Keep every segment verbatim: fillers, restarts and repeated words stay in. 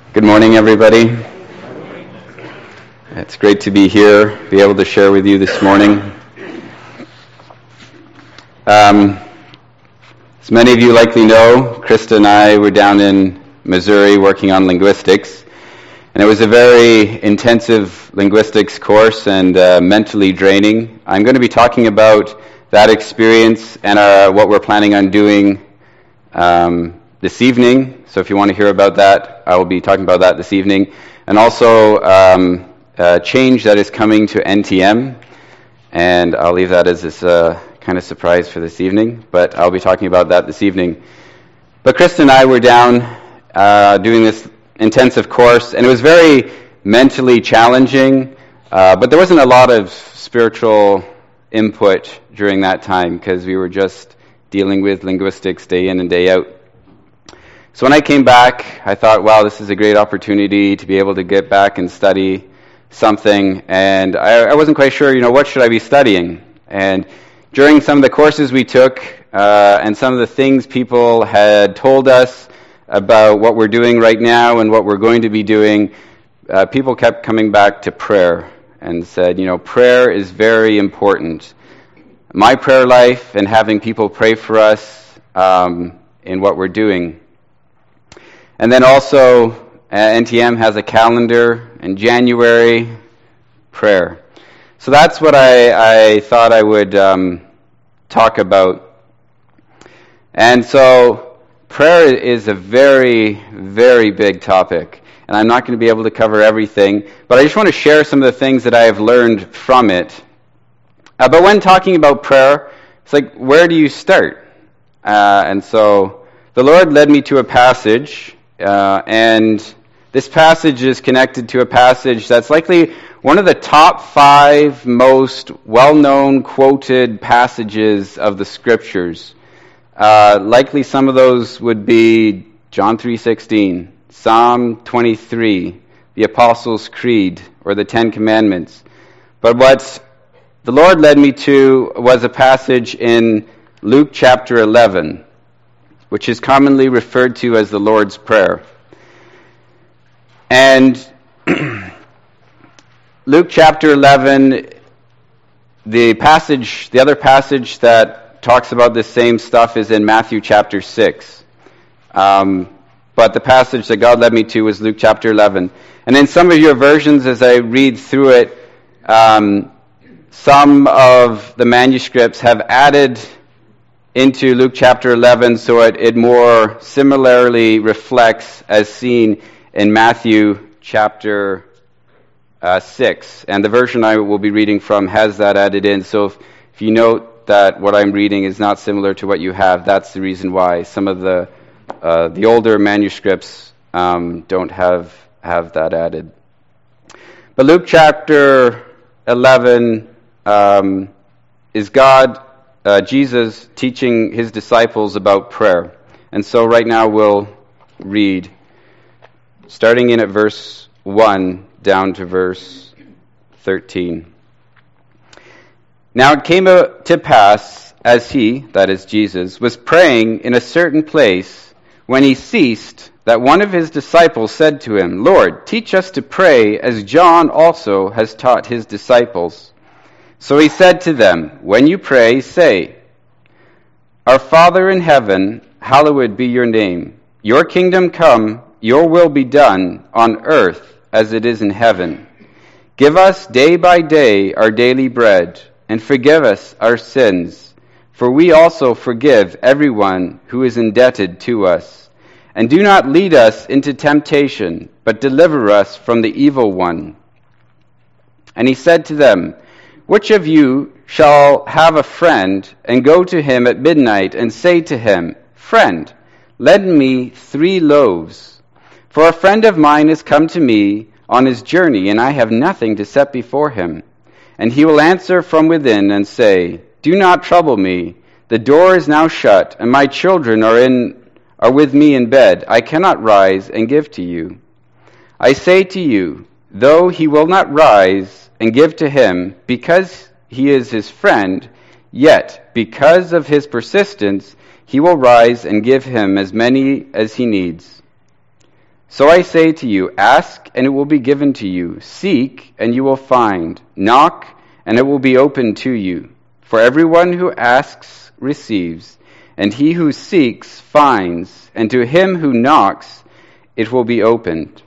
Good morning, everybody. It's great to be here, be able to share with you this morning. Um, as many of you likely know, Krista and I were down in Missouri working on linguistics, and it was a very intensive linguistics course and uh, mentally draining. I'm going to be talking about that experience and uh, what we're planning on doing um, this evening. So if you want to hear about that, I will be talking about that this evening. And also um, a change that is coming to N T M. And I'll leave that as this uh, kind of surprise for this evening. But I'll be talking about that this evening. But Krista and I were down uh, doing this intensive course. And it was very mentally challenging. Uh, but there wasn't a lot of spiritual input during that time because we were just dealing with linguistics day in and day out. So when I came back, I thought, wow, this is a great opportunity to be able to get back and study something. And I, I wasn't quite sure, you know, what should I be studying? And during some of the courses we took uh, and some of the things people had told us about what we're doing right now and what we're going to be doing, uh, people kept coming back to prayer and said, you know, prayer is very important. My prayer life and having people pray for us um, in what we're doing. And then also, uh, N T M has a calendar in January, prayer. So that's what I, I thought I would um, talk about. And so, prayer is a very, very big topic. And I'm not going to be able to cover everything, but I just want to share some of the things that I have learned from it. Uh, but when talking about prayer, it's like, where do you start? Uh, and so, the Lord led me to a passage. Uh, and this passage is connected to a passage that's likely one of the top five most well-known quoted passages of the Scriptures. Uh, likely some of those would be John three sixteen, Psalm twenty-three, the Apostles' Creed, or the Ten Commandments. But what the Lord led me to was a passage in Luke chapter eleven, which is commonly referred to as the Lord's Prayer. And Luke chapter eleven, the passage, the other passage that talks about this same stuff is in Matthew chapter six. Um, but the passage that God led me to was Luke chapter eleven. And in some of your versions, as I read through it, um, some of the manuscripts have added into Luke chapter eleven, so it, it more similarly reflects as seen in Matthew chapter uh, six. And the version I will be reading from has that added in. So if, if you note that what I'm reading is not similar to what you have, that's the reason why. Some of the uh, the older manuscripts um, don't have, have that added. But Luke chapter eleven um, is God Uh, Jesus teaching his disciples about prayer. And so right now we'll read, starting in at verse one down to verse thirteen. Now it came to pass, as he, that is Jesus, was praying in a certain place, when he ceased, that one of his disciples said to him, Lord, teach us to pray, as John also has taught his disciples. So he said to them, when you pray, say, Our Father in heaven, hallowed be your name. Your kingdom come, your will be done, on earth as it is in heaven. Give us day by day our daily bread, and forgive us our sins, for we also forgive everyone who is indebted to us. And do not lead us into temptation, but deliver us from the evil one. And he said to them, Which of you shall have a friend, and go to him at midnight, and say to him, Friend, lend me three loaves, for a friend of mine has come to me on his journey, and I have nothing to set before him. And he will answer from within and say, Do not trouble me, the door is now shut, and my children are in are with me in bed. I cannot rise and give to you. I say to you, though he will not rise and give to him, because he is his friend, yet because of his persistence, he will rise and give him as many as he needs. So I say to you, ask, and it will be given to you. Seek, and you will find. Knock, and it will be opened to you. For everyone who asks receives, and he who seeks finds, and to him who knocks it will be opened.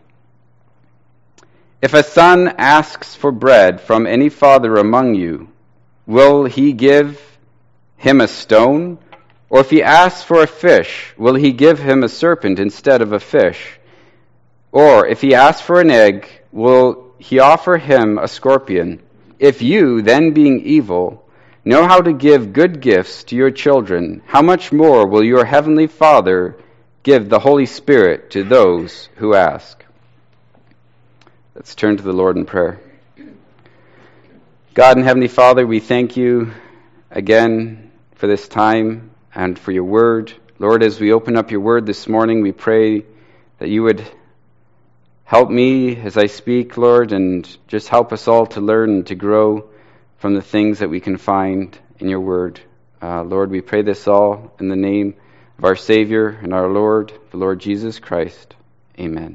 If a son asks for bread from any father among you, will he give him a stone? Or if he asks for a fish, will he give him a serpent instead of a fish? Or if he asks for an egg, will he offer him a scorpion? If you, then being evil, know how to give good gifts to your children, how much more will your heavenly Father give the Holy Spirit to those who ask? Let's turn to the Lord in prayer. God and Heavenly Father, we thank you again for this time and for your word. Lord, as we open up your word this morning, we pray that you would help me as I speak, Lord, and just help us all to learn and to grow from the things that we can find in your word. Uh, Lord, we pray this all in the name of our Savior and our Lord, the Lord Jesus Christ. Amen.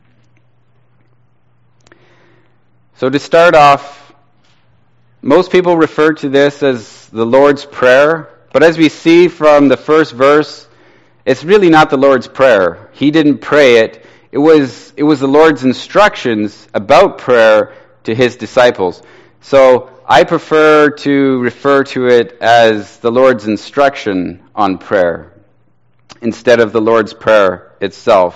So to start off, most people refer to this as the Lord's Prayer, but as we see from the first verse, it's really not the Lord's Prayer. He didn't pray it. It was it was the Lord's instructions about prayer to his disciples. So I prefer to refer to it as the Lord's instruction on prayer instead of the Lord's Prayer itself.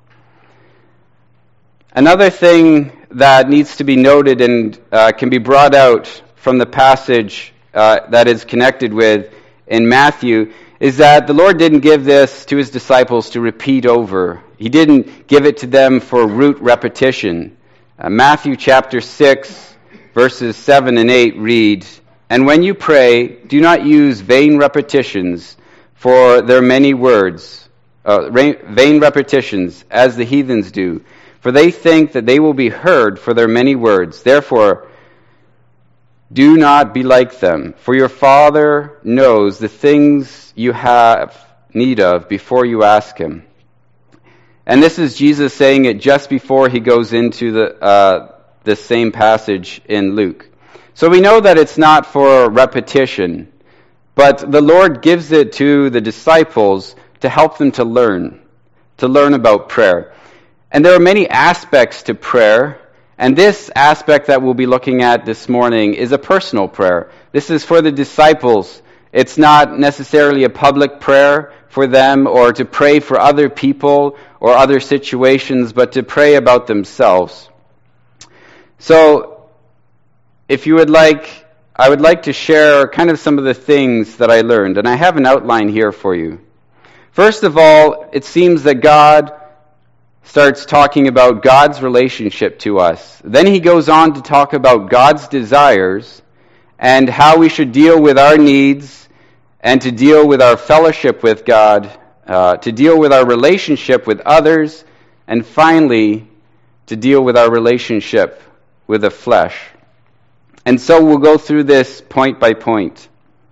Another thing that needs to be noted and uh, can be brought out from the passage uh, that is connected with in Matthew is that the Lord didn't give this to his disciples to repeat over. He didn't give it to them for rote repetition. Uh, Matthew chapter six, verses seven and eight read, "And when you pray, do not use vain repetitions, for their many words, uh, vain repetitions, as the heathens do, for they think that they will be heard for their many words. Therefore, do not be like them, for your Father knows the things you have need of before you ask him." And this is Jesus saying it just before he goes into the uh, the same passage in Luke. So we know that it's not for repetition, but the Lord gives it to the disciples to help them to learn, to learn about prayer. And there are many aspects to prayer, and this aspect that we'll be looking at this morning is a personal prayer. This is for the disciples. It's not necessarily a public prayer for them or to pray for other people or other situations, but to pray about themselves. So, if you would like, I would like to share kind of some of the things that I learned, and I have an outline here for you. First of all, it seems that God starts talking about God's relationship to us. Then he goes on to talk about God's desires and how we should deal with our needs and to deal with our fellowship with God, uh, to deal with our relationship with others, and finally, to deal with our relationship with the flesh. And so we'll go through this point by point.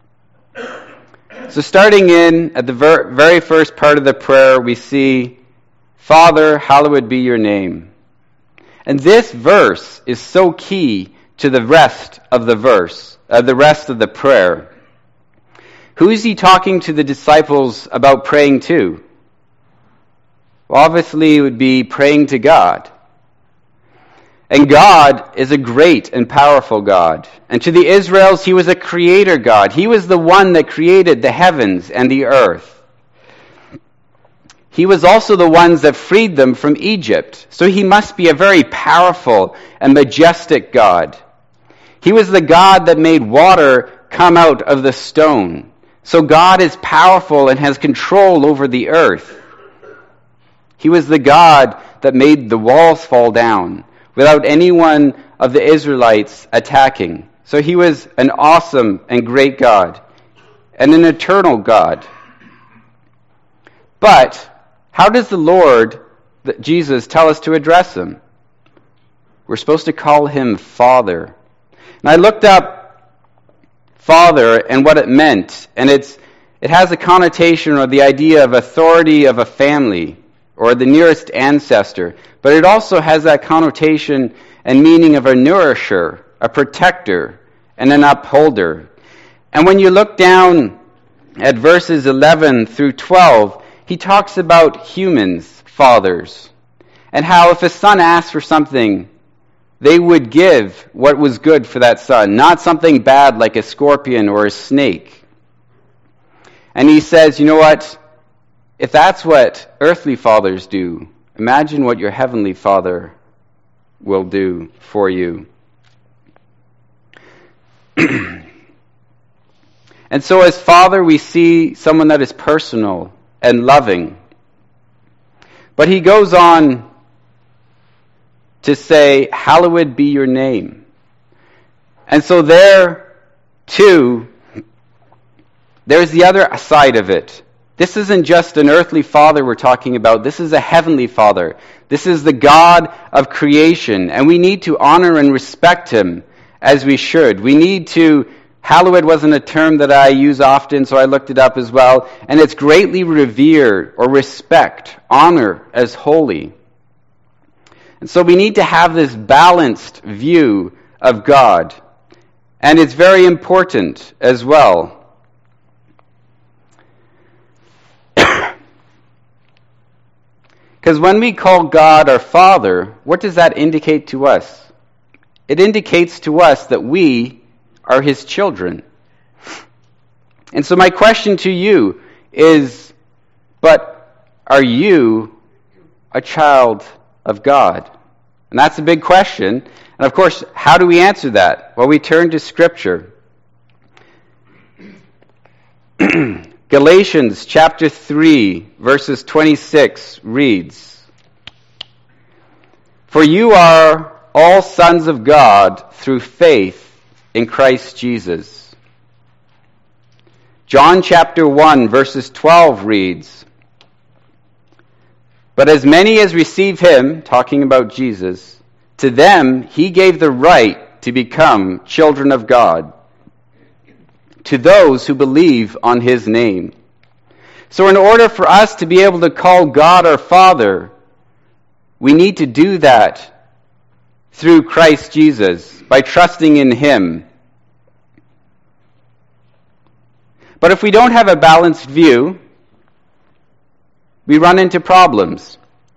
So starting in at the ver- very first part of the prayer, we see, "Father, hallowed be your name." And this verse is so key to the rest of the verse, uh, the rest of the prayer. Who is he talking to the disciples about praying to? Well, obviously, it would be praying to God. And God is a great and powerful God. And to the Israelites, he was a creator God. He was the one that created the heavens and the earth. He was also the ones that freed them from Egypt. So he must be a very powerful and majestic God. He was the God that made water come out of the stone. So God is powerful and has control over the earth. He was the God that made the walls fall down without any one of the Israelites attacking. So he was an awesome and great God and an eternal God. But how does the Lord, Jesus, tell us to address him? We're supposed to call him Father. And I looked up Father and what it meant, and it's it has a connotation or the idea of authority of a family. or the nearest ancestor, but it also has that connotation and meaning of a nourisher, a protector, and an upholder. And when you look down at verses eleven through twelve, he talks about humans, fathers, and how if a son asked for something, they would give what was good for that son, not something bad like a scorpion or a snake. And he says, you know what? If that's what earthly fathers do, imagine what your heavenly Father will do for you. And so as Father, we see someone that is personal and loving. But he goes on to say, hallowed be your name. And so there, too, there's the other side of it. This isn't just an earthly father we're talking about. This is a heavenly Father. This is the God of creation. And we need to honor and respect him as we should. We need to, hallowed wasn't a term that I use often, so I looked it up as well. And it's greatly revere or respect, honor as holy. And so we need to have this balanced view of God. And it's very important as well. Because when we call God our Father, what does that indicate to us? It indicates to us that we are his children. And so my question to you is, but are you a child of God? And that's a big question. And of course, how do we answer that? Well, we turn to Scripture. Galatians chapter three, verses twenty-six reads, "For you are all sons of God through faith in Christ Jesus." John chapter one, verses twelve reads, "But as many as receive him," talking about Jesus, "to them he gave the right to become children of God, to those who believe on his name." So in order for us to be able to call God our Father, we need to do that through Christ Jesus, by trusting in him. But if we don't have a balanced view, we run into problems.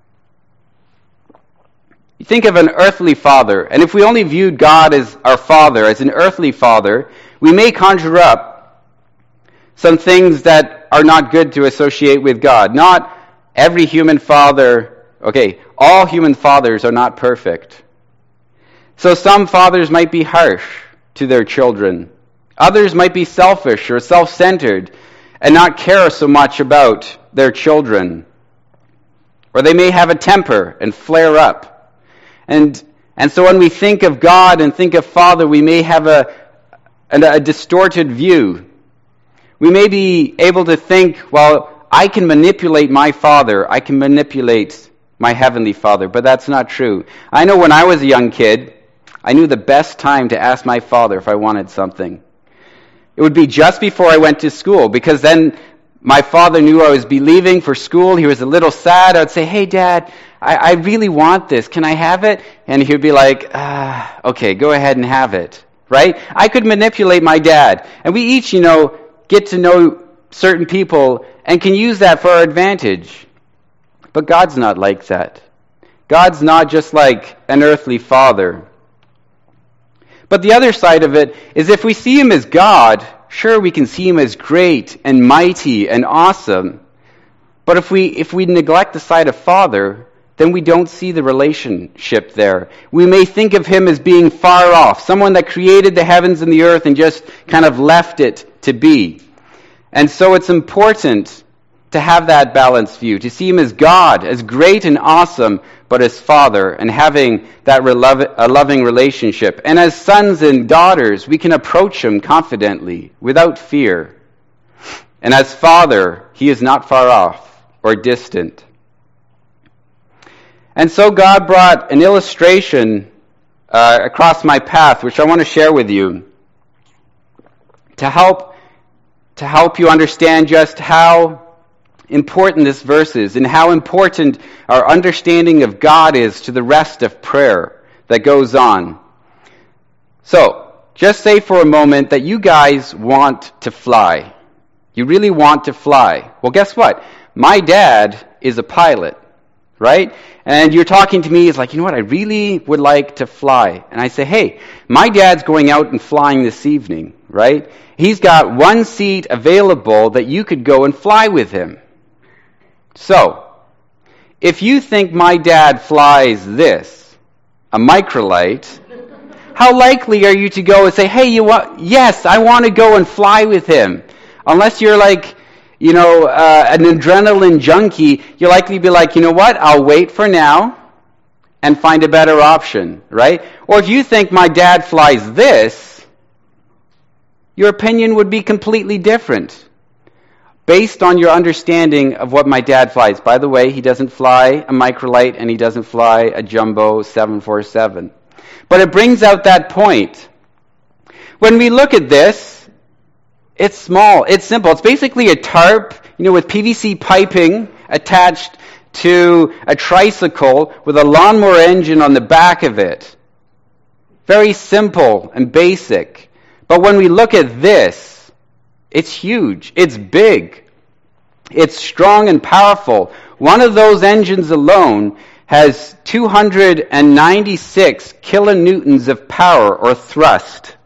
You think of an earthly father, and if we only viewed God as our Father, as an earthly father, we may conjure up some things that are not good to associate with God. Not every human father, okay, all human fathers are not perfect. So some fathers might be harsh to their children. Others might be selfish or self-centered and not care so much about their children. Or they may have a temper and flare up. And and so when we think of God and think of Father, we may have a, a, a distorted view. We may be able to think, well, I can manipulate my Father. I can manipulate my Heavenly Father. But that's not true. I know when I was a young kid, I knew the best time to ask my father if I wanted something. It would be just before I went to school, because then my father knew I was be leaving for school. He was a little sad. I would say, "Hey, Dad, I, I really want this. Can I have it?" And he would be like, ah, "Okay, go ahead and have it." Right? I could manipulate my dad. And we each, you know, get to know certain people and can use that for our advantage. But God's not like that. God's not just like an earthly father. But the other side of it is, if we see him as God, sure, we can see him as great and mighty and awesome. But if we if we neglect the side of Father, then we don't see the relationship there. We may think of him as being far off, someone that created the heavens and the earth and just kind of left it to be. And so it's important to have that balanced view, to see him as God, as great and awesome, but as Father, and having that a loving relationship. And as sons and daughters, we can approach him confidently, without fear. And as Father, he is not far off or distant. And so God brought an illustration uh, across my path, which I want to share with you, to help to help you understand just how important this verse is and how important our understanding of God is to the rest of prayer that goes on. So, just say for a moment that you guys want to fly. You really want to fly. Well, guess what? My dad is a pilot, right? And you're talking to me, it's like, you know what, I really would like to fly. And I say, hey, my dad's going out and flying this evening, right? He's got one seat available that you could go and fly with him. So, if you think my dad flies this, a microlight, how likely are you to go and say, hey, you want, yes, I want to go and fly with him? Unless you're like, you know, uh, an adrenaline junkie, you'll likely be like, you know what, I'll wait for now and find a better option, right? Or if you think my dad flies this, your opinion would be completely different based on your understanding of what my dad flies. By the way, he doesn't fly a microlight and he doesn't fly a jumbo seven forty-seven. But it brings out that point. When we look at this, it's small, it's simple. It's basically a tarp, you know, with P V C piping attached to a tricycle with a lawnmower engine on the back of it. Very simple and basic. But when we look at this, it's huge, it's big, it's strong and powerful. One of those engines alone has two hundred ninety-six kilonewtons of power or thrust.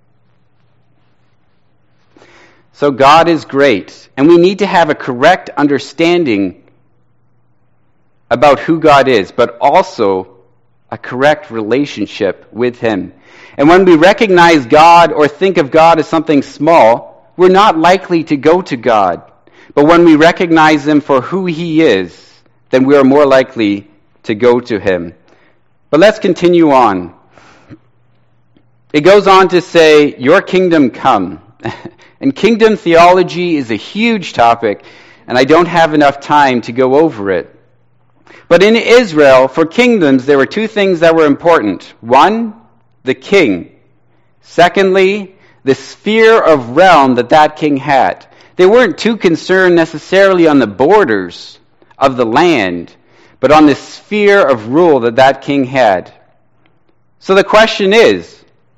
So God is great, and we need to have a correct understanding about who God is, but also a correct relationship with Him. And when we recognize God or think of God as something small, we're not likely to go to God. But when we recognize Him for who He is, then we are more likely to go to Him. But let's continue on. It goes on to say, your kingdom come. And kingdom theology is a huge topic, and I don't have enough time to go over it. But in Israel, for kingdoms, there were two things that were important. One, the king. Secondly, the sphere of realm that that king had. They weren't too concerned necessarily on the borders of the land, but on the sphere of rule that that king had. So the question is,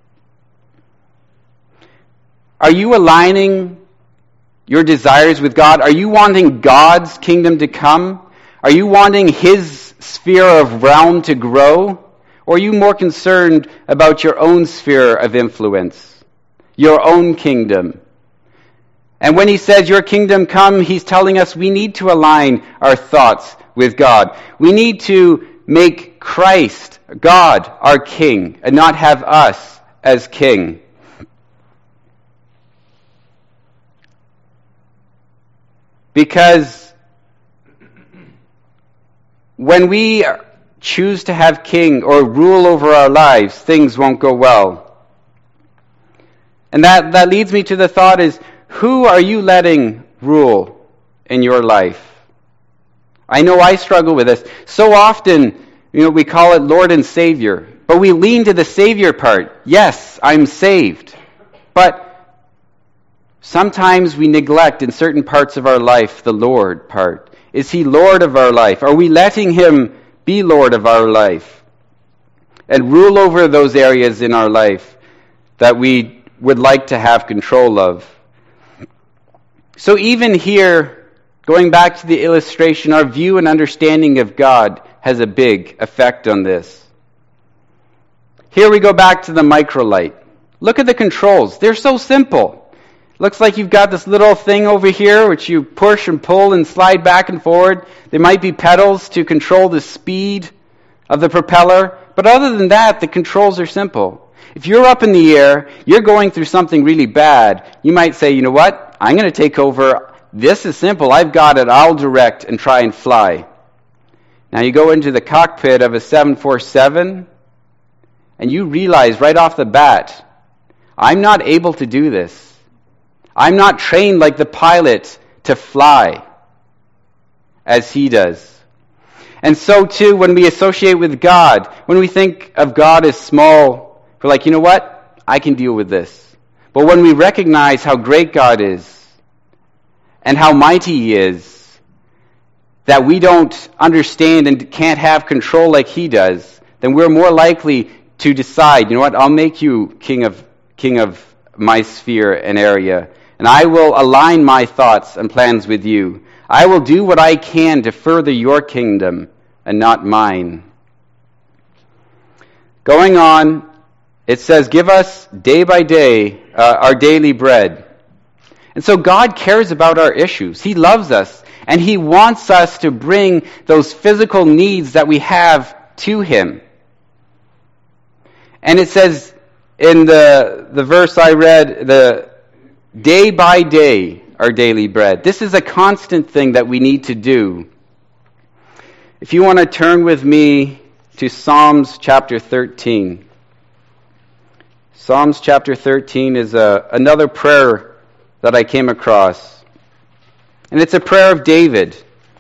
are you aligning your desires with God? Are you wanting God's kingdom to come? Are you wanting His sphere of realm to grow? Or are you more concerned about your own sphere of influence, your own kingdom? And when He says, your kingdom come, He's telling us we need to align our thoughts with God. We need to make Christ, God, our King, and not have us as King. Because when we choose to have king or rule over our lives, things won't go well. And that, that leads me to the thought is, who are you letting rule in your life? I know I struggle with this. So often, you know, we call it Lord and Savior, but we lean to the Savior part. Yes, I'm saved. But sometimes we neglect in certain parts of our life the Lord part. Is He Lord of our life? Are we letting Him be Lord of our life and rule over those areas in our life that we would like to have control of? So even here, going back to the illustration, our view and understanding of God has a big effect on this. Here we go back to the microlight. Look at the controls. They're so simple. Looks like you've got this little thing over here which you push and pull and slide back and forward. There might be pedals to control the speed of the propeller. But other than that, the controls are simple. If you're up in the air, you're going through something really bad, you might say, you know what? I'm going to take over. This is simple. I've got it. I'll direct and try and fly. Now you go into the cockpit of a seven forty-seven and you realize right off the bat, I'm not able to do this. I'm not trained like the pilot to fly as he does. And so too, when we associate with God, when we think of God as small, we're like, you know what? I can deal with this. But when we recognize how great God is and how mighty He is, that we don't understand and can't have control like he does, then we're more likely to decide, you know what, I'll make you king of king of my sphere and area, and I will align my thoughts and plans with you. I will do what I can to further your kingdom and not mine. Going on, it says, give us day by day uh, our daily bread. And so God cares about our issues. He loves us, and he wants us to bring those physical needs that we have to him. And it says in the, the verse I read, the day by day our daily bread. This is a constant thing that we need to do. If you want to turn with me to Psalms chapter thirteen. Psalms chapter thirteen is a, another prayer that I came across. And it's a prayer of David.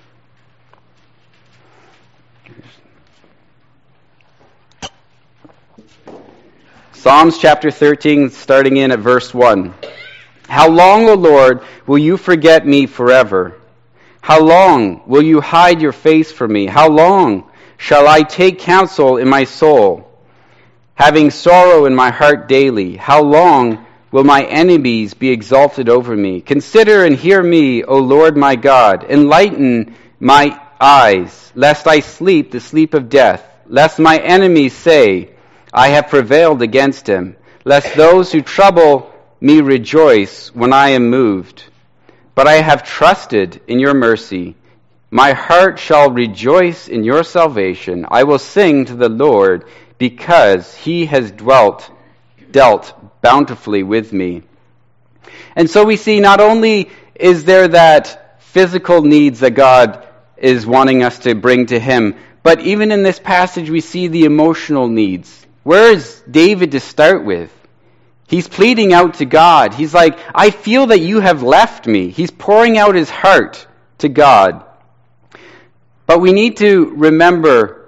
Psalms chapter thirteen, starting in at verse one. How long, O Lord, will you forget me forever? How long will you hide your face from me? How long shall I take counsel in my soul, having sorrow in my heart daily? How long will my enemies be exalted over me? Consider and hear me, O Lord my God. Enlighten my eyes, lest I sleep the sleep of death, lest my enemies say, I have prevailed against him, lest those who trouble me rejoice when I am moved. But I have trusted in your mercy. My heart shall rejoice in your salvation. I will sing to the Lord because he has dwelt, dealt bountifully with me. And so we see not only is there that physical needs that God is wanting us to bring to him, but even in this passage we see the emotional needs. Where is David to start with? He's pleading out to God. He's like, I feel that you have left me. He's pouring out his heart to God. But we need to remember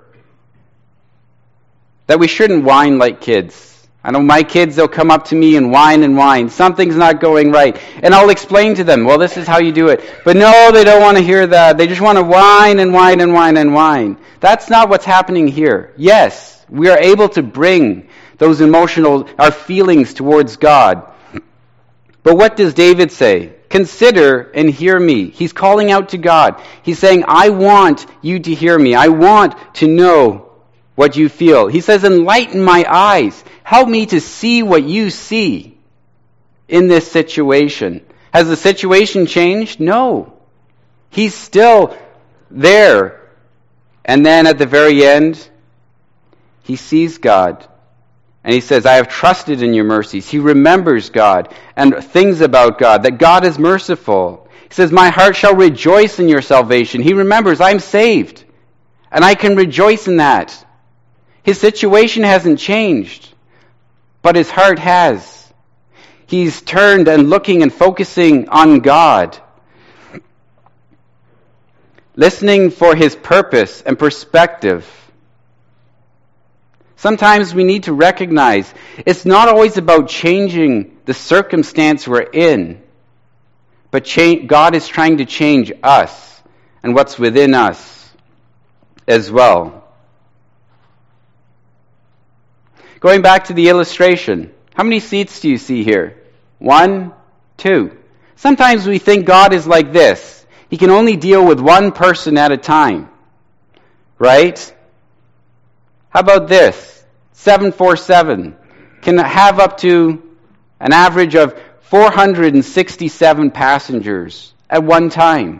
that we shouldn't whine like kids. I know my kids, they'll come up to me and whine and whine. Something's not going right. And I'll explain to them, well, this is how you do it. But no, they don't want to hear that. They just want to whine and whine and whine and whine. That's not what's happening here. Yes, we are able to bring those emotional, our feelings towards God. But what does David say? Consider and hear me. He's calling out to God. He's saying, I want you to hear me. I want to know what you feel. He says, enlighten my eyes. Help me to see what you see in this situation. Has the situation changed? No. He's still there. And then at the very end, he sees God. And he says, I have trusted in your mercies. He remembers God and things about God, that God is merciful. He says, my heart shall rejoice in your salvation. He remembers, I'm saved. And I can rejoice in that. His situation hasn't changed, but his heart has. He's turned and looking and focusing on God, listening for his purpose and perspective. Sometimes we need to recognize it's not always about changing the circumstance we're in, but change, God is trying to change us and what's within us as well. Going back to the illustration, how many seats do you see here? One, two. Sometimes we think God is like this. He can only deal with one person at a time, right? How about this? seven forty-seven can have up to an average of four hundred sixty-seven passengers at one time.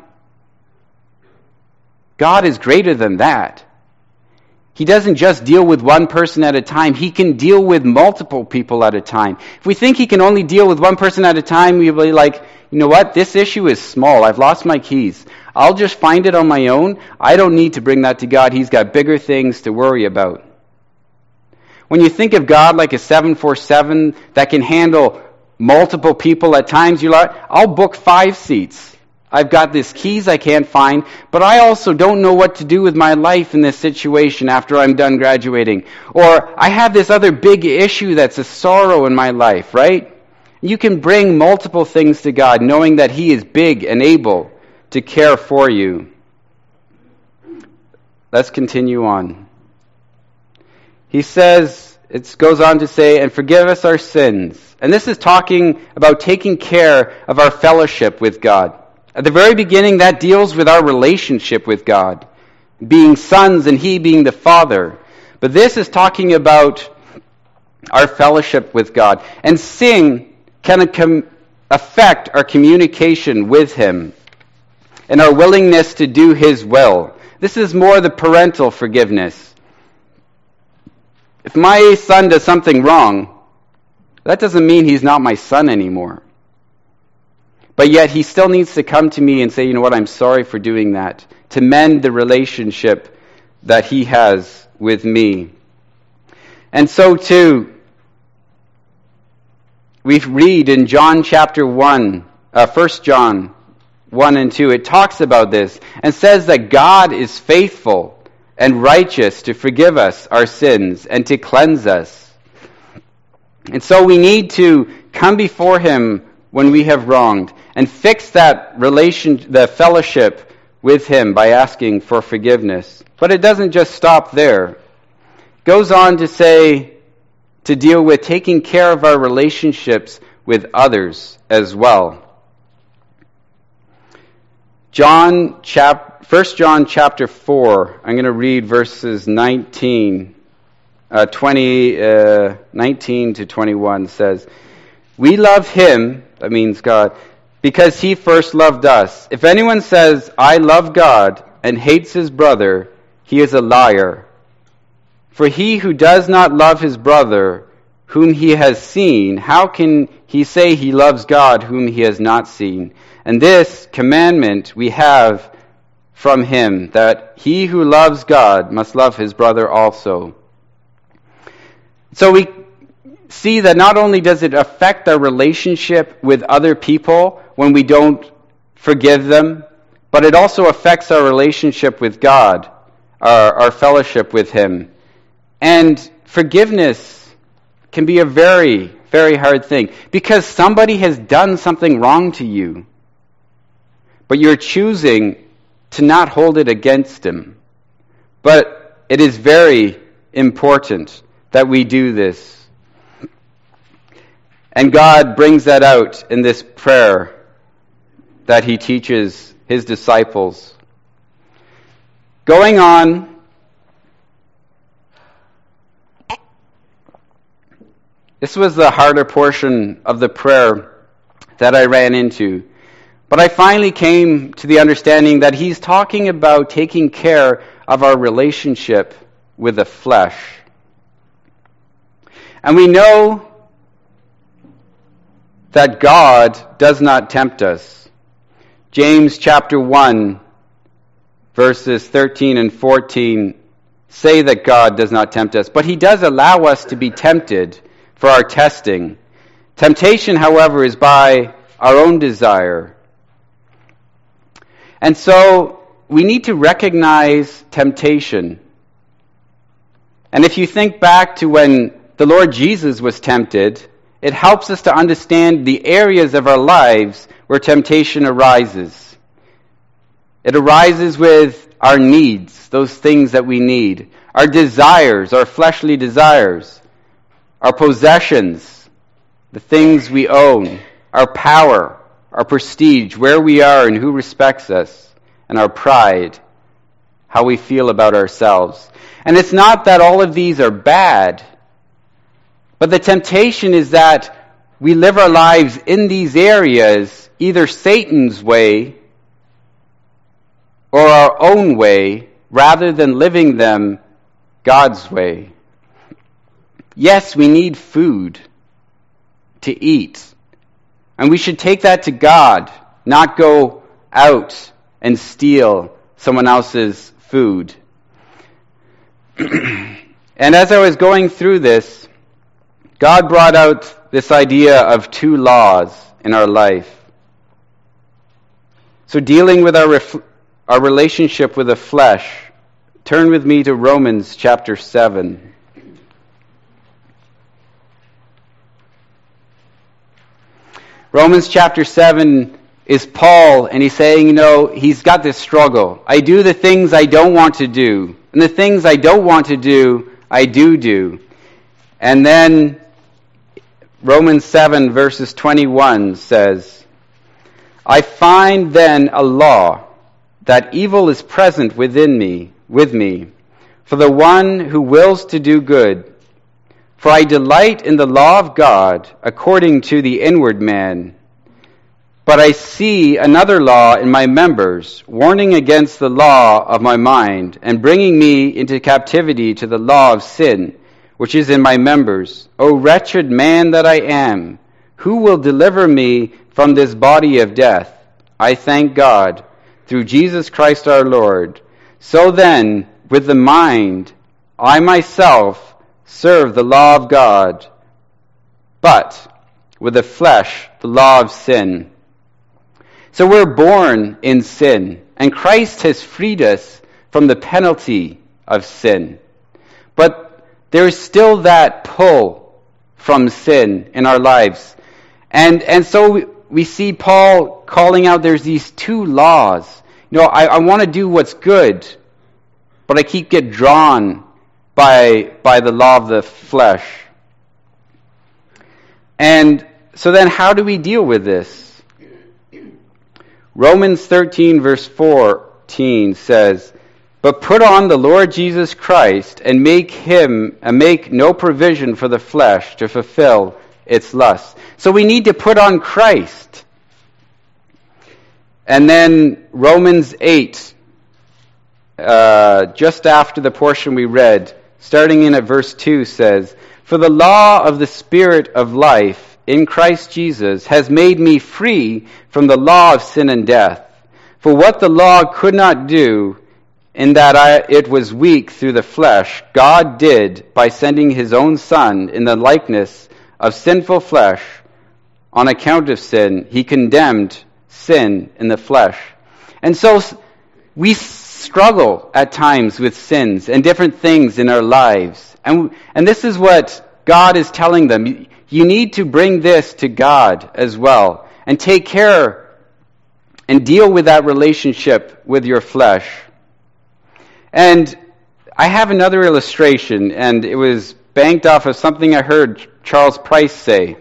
God is greater than that. He doesn't just deal with one person at a time. He can deal with multiple people at a time. If we think he can only deal with one person at a time, we'll be like, you know what? This issue is small. I've lost my keys. I'll just find it on my own. I don't need to bring that to God. He's got bigger things to worry about. When you think of God like a seven forty-seven that can handle multiple people at times, you're like, I'll book five seats. I've got these keys I can't find, but I also don't know what to do with my life in this situation after I'm done graduating. Or I have this other big issue that's a sorrow in my life, right? You can bring multiple things to God, knowing that he is big and able to care for you. let's continue on. He says, it goes on to say, and forgive us our sins. And this is talking about taking care of our fellowship with God. At the very beginning, that deals with our relationship with God, being sons and He being the Father. But this is talking about our fellowship with God. And sin can com- affect our communication with Him and our willingness to do His will. This is more the parental forgiveness. If my son does something wrong, that doesn't mean he's not my son anymore. But yet he still needs to come to me and say, you know what, I'm sorry for doing that, to mend the relationship that he has with me. And so too, we read in John chapter one, uh, First John one and two, it talks about this and says that God is faithful and righteous to forgive us our sins and to cleanse us. And so we need to come before Him when we have wronged and fix that relation, the fellowship with Him by asking for forgiveness. But it doesn't just stop there. It goes on to say, to deal with taking care of our relationships with others as well. John chap, First John chapter four, I'm going to read verses nineteen, uh, twenty, uh, nineteen to twenty-one says, we love Him, that means God, because He first loved us. If anyone says, I love God, and hates his brother, he is a liar. For he who does not love his brother, whom he has seen, how can he say he loves God, whom he has not seen? And this commandment we have from Him, that he who loves God must love his brother also. So we see that not only does it affect our relationship with other people when we don't forgive them, but it also affects our relationship with God, our, our fellowship with Him. And forgiveness can be a very, very hard thing because somebody has done something wrong to you, but you're choosing to not hold it against them. But it is very important that we do this. And God brings that out in this prayer that He teaches His disciples. Going on, this was the harder portion of the prayer that I ran into. But I finally came to the understanding that He's talking about taking care of our relationship with the flesh. And we know that God does not tempt us. James chapter one, verses thirteen and fourteen say that God does not tempt us, but He does allow us to be tempted for our testing. Temptation, however, is by our own desire. And so we need to recognize temptation. And if you think back to when the Lord Jesus was tempted, it helps us to understand the areas of our lives where temptation arises. It arises with our needs, those things that we need, our desires, our fleshly desires, our possessions, the things we own, our power, our prestige, where we are and who respects us, and our pride, how we feel about ourselves. And it's not that all of these are bad, but the temptation is that we live our lives in these areas either Satan's way or our own way, rather than living them God's way. Yes, we need food to eat. And we should take that to God, not go out and steal someone else's food. And as I was going through this, God brought out this idea of two laws in our life. So dealing with our ref- our relationship with the flesh, turn with me to Romans chapter seven. Romans chapter seven is Paul, and he's saying, you know, he's got this struggle. I do the things I don't want to do. And the things I don't want to do, I do do. And then Romans seven verses twenty-one says, I find then a law, that evil is present within me, with me, for the one who wills to do good. For I delight in the law of God according to the inward man. But I see another law in my members, warning against the law of my mind, and bringing me into captivity to the law of sin, which is in my members. O wretched man that I am, who will deliver me from this body of death? I thank God, through Jesus Christ our Lord. So then, with the mind, I myself serve the law of God, but with the flesh, the law of sin. So we're born in sin, and Christ has freed us from the penalty of sin. But there is still that pull from sin in our lives. And and so we, we see Paul calling out there's these two laws. You know, I, I want to do what's good, but I keep getting drawn by, by the law of the flesh. And so then how do we deal with this? Romans thirteen verse fourteen says, but put on the Lord Jesus Christ and make him and make no provision for the flesh to fulfill its lusts. So we need to put on Christ. And then Romans eight, uh, just after the portion we read, starting in at verse two says, for the law of the Spirit of life in Christ Jesus has made me free from the law of sin and death. For what the law could not do, in that I, it was weak through the flesh, God did by sending his own Son in the likeness of sinful flesh. On account of sin, he condemned sin in the flesh. And so we struggle at times with sins and different things in our lives. And, and this is what God is telling them. You need to bring this to God as well and take care and deal with that relationship with your flesh. And I have another illustration, and it was banked off of something I heard Charles Price say.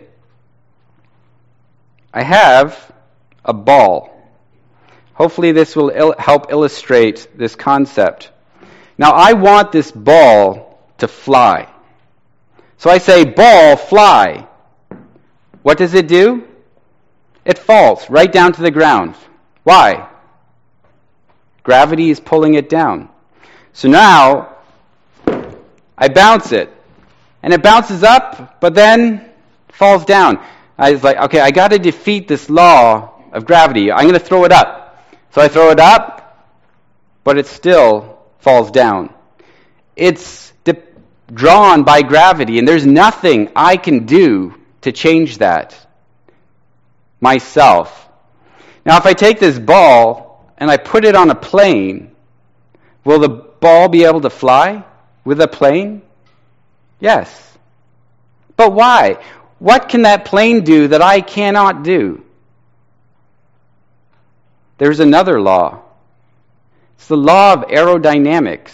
I have a ball. Hopefully this will il- help illustrate this concept. Now I want this ball to fly. So I say, ball, fly. What does it do? It falls right down to the ground. Why? Gravity is pulling it down. So now, I bounce it. And it bounces up, but then falls down. I was like, okay, I got to defeat this law of gravity. I'm going to throw it up. So I throw it up, but it still falls down. It's de- drawn by gravity, and there's nothing I can do to change that myself. Now, if I take this ball and I put it on a plane, will the ball be able to fly with a plane? Yes. But why? What can that plane do that I cannot do? There's another law. It's the law of aerodynamics.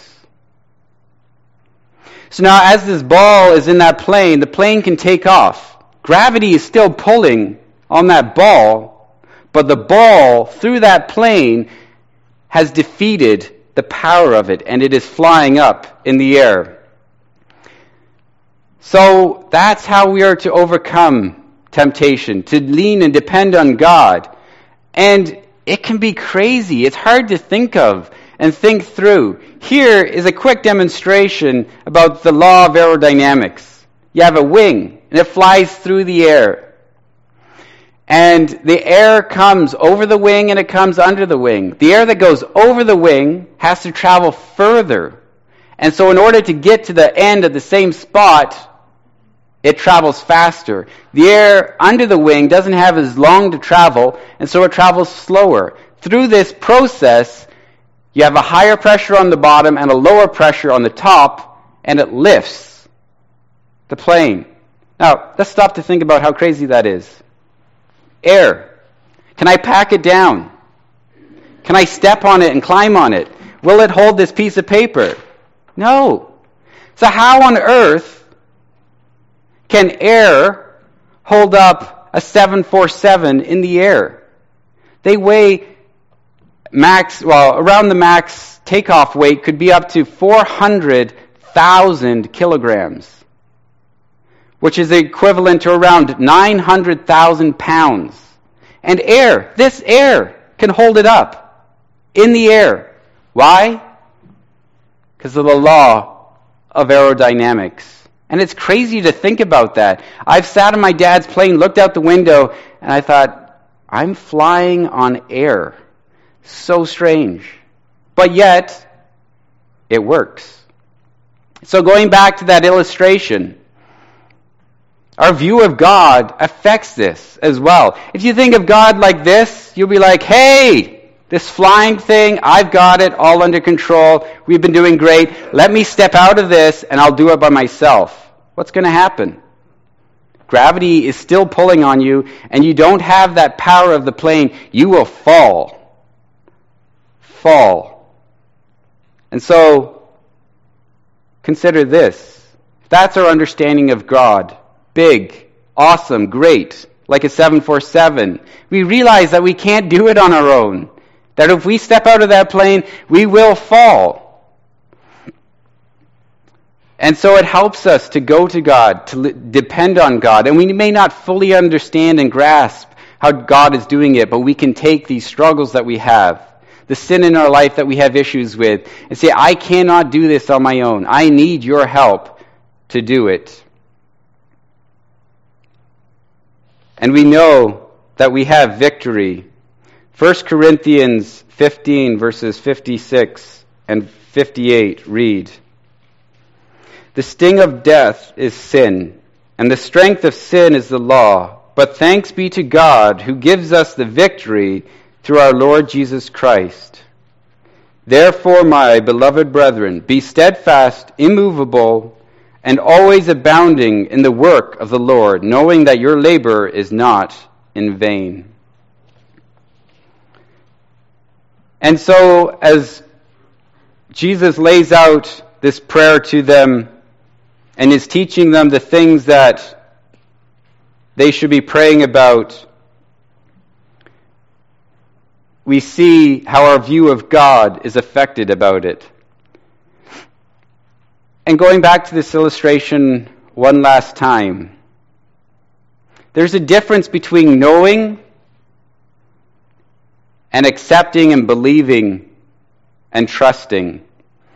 So now as this ball is in that plane, the plane can take off. Gravity is still pulling on that ball, but the ball through that plane has defeated the power of it, and it is flying up in the air. So that's how we are to overcome temptation, to lean and depend on God. And it can be crazy. It's hard to think of and think through. Here is a quick demonstration about the law of aerodynamics. You have a wing, and it flies through the air. And the air comes over the wing and it comes under the wing. The air that goes over the wing has to travel further. And so in order to get to the end at the same spot, it travels faster. The air under the wing doesn't have as long to travel, and so it travels slower. Through this process, you have a higher pressure on the bottom and a lower pressure on the top, and it lifts the plane. Now, let's stop to think about how crazy that is. Air. Can I pack it down? Can I step on it and climb on it? Will it hold this piece of paper? No. So how on earth can air hold up a seven forty-seven in the air? They weigh max, well, around the max takeoff weight could be up to four hundred thousand kilograms, which is equivalent to around nine hundred thousand pounds. And air, this air, can hold it up in the air. Why? Because of the law of aerodynamics. And it's crazy to think about that. I've sat in my dad's plane, looked out the window, and I thought, I'm flying on air. So strange. But yet, it works. So going back to that illustration, our view of God affects this as well. If you think of God like this, you'll be like, hey, this flying thing, I've got it all under control. We've been doing great. Let me step out of this and I'll do it by myself. What's going to happen? Gravity is still pulling on you and you don't have that power of the plane. You will fall. Fall. And so, consider this. That's our understanding of God. Big, awesome, great, like a seven forty-seven. We realize that we can't do it on our own. That if we step out of that plane, we will fall. And so it helps us to go to God, to li- depend on God. And we may not fully understand and grasp how God is doing it, but we can take these struggles that we have, the sin in our life that we have issues with, and say, I cannot do this on my own. I need your help to do it. And we know that we have victory. First Corinthians fifteen, verses fifty-six and fifty-eight read, the sting of death is sin, and the strength of sin is the law. But thanks be to God who gives us the victory through our Lord Jesus Christ. Therefore, my beloved brethren, be steadfast, immovable, and always abounding in the work of the Lord, knowing that your labor is not in vain. And so, as Jesus lays out this prayer to them and is teaching them the things that they should be praying about, we see how our view of God is affected about it. And going back to this illustration one last time, there's a difference between knowing and accepting and believing and trusting.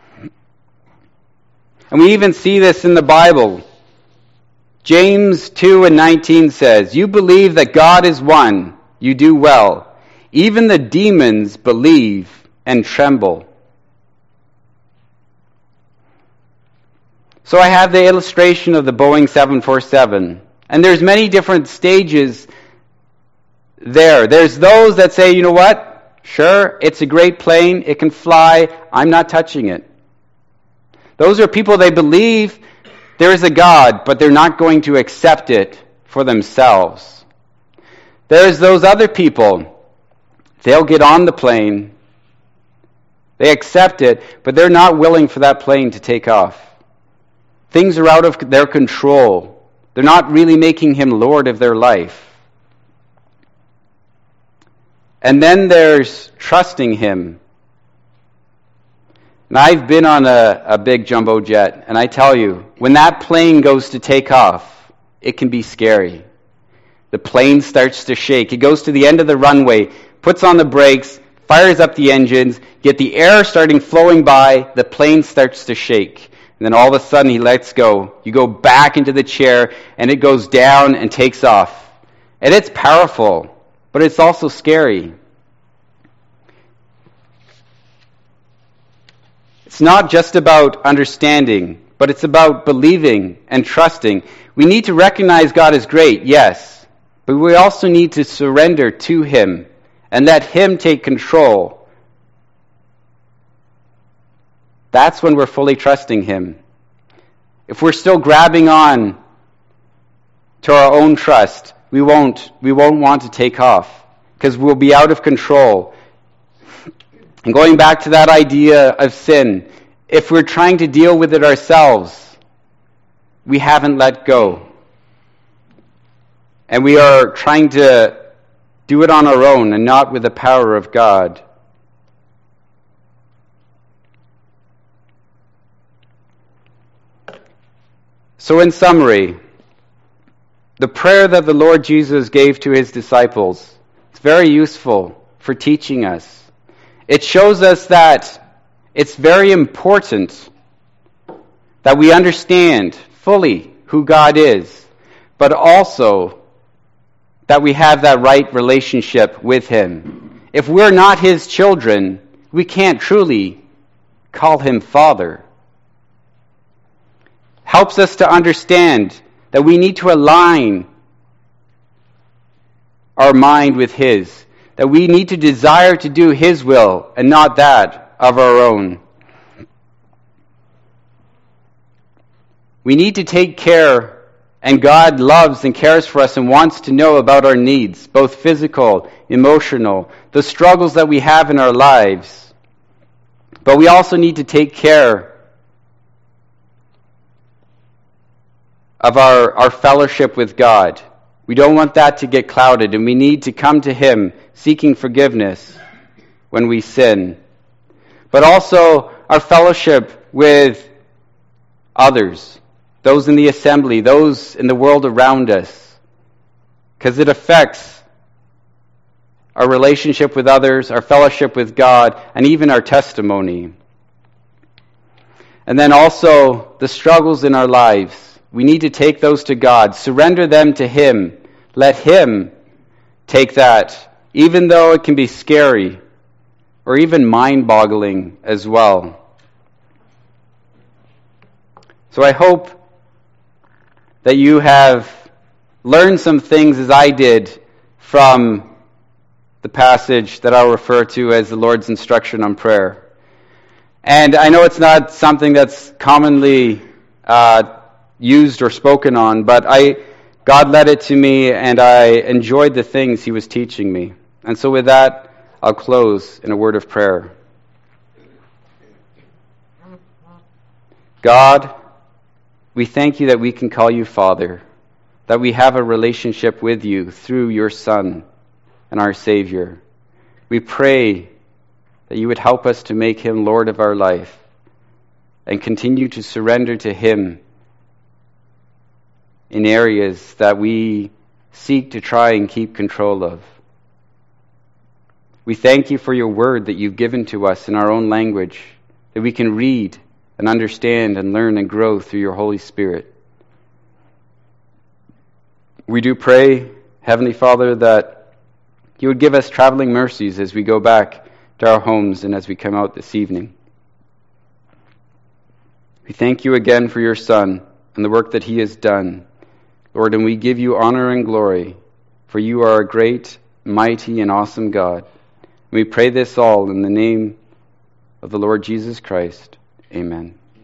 And we even see this in the Bible. James two and nineteen says, you believe that God is one, you do well. Even the demons believe and tremble. So I have the illustration of the Boeing seven forty-seven. And there's many different stages there. There's those that say, you know what? Sure, it's a great plane. It can fly. I'm not touching it. Those are people, they believe there is a God, but they're not going to accept it for themselves. There's those other people. They'll get on the plane. They accept it, but they're not willing for that plane to take off. Things are out of their control. They're not really making him Lord of their life. And then there's trusting him. And I've been on a, a big jumbo jet, and I tell you, when that plane goes to take off, it can be scary. The plane starts to shake. It goes to the end of the runway, puts on the brakes, fires up the engines, get the air starting flowing by, the plane starts to shake. And then all of a sudden he lets go. You go back into the chair and it goes down and takes off. And it's powerful, but it's also scary. It's not just about understanding, but it's about believing and trusting. We need to recognize God is great, yes, but we also need to surrender to him and let him take control. That's when we're fully trusting him. If we're still grabbing on to our own trust, we won't we won't want to take off because we'll be out of control. And going back to that idea of sin, if we're trying to deal with it ourselves, we haven't let go. And we are trying to do it on our own and not with the power of God. So in summary, the prayer that the Lord Jesus gave to his disciples is very useful for teaching us. It shows us that it's very important that we understand fully who God is, but also that we have that right relationship with him. If we're not his children, we can't truly call him Father. Helps us to understand that we need to align our mind with his, that we need to desire to do his will and not that of our own. We need to take care, and God loves and cares for us and wants to know about our needs, both physical, emotional, the struggles that we have in our lives. But we also need to take care of our, our fellowship with God. We don't want that to get clouded, and we need to come to him seeking forgiveness when we sin. But also our fellowship with others, those in the assembly, those in the world around us, because it affects our relationship with others, our fellowship with God, and even our testimony. And then also the struggles in our lives. We need to take those to God, surrender them to him, let him take that, even though it can be scary or even mind-boggling as well. So I hope that you have learned some things, as I did, from the passage that I'll refer to as the Lord's instruction on prayer. And I know it's not something that's commonly uh, used or spoken on, but I, God led it to me, and I enjoyed the things he was teaching me. And so with that, I'll close in a word of prayer. God, we thank you that we can call you Father, that we have a relationship with you through your Son and our Savior. We pray that you would help us to make him Lord of our life and continue to surrender to him in areas that we seek to try and keep control of. We thank you for your word that you've given to us in our own language, that we can read and understand and learn and grow through your Holy Spirit. We do pray, Heavenly Father, that you would give us traveling mercies as we go back to our homes and as we come out this evening. We thank you again for your Son and the work that he has done. Lord, and we give you honor and glory, for you are a great, mighty, and awesome God. We pray this all in the name of the Lord Jesus Christ. Amen.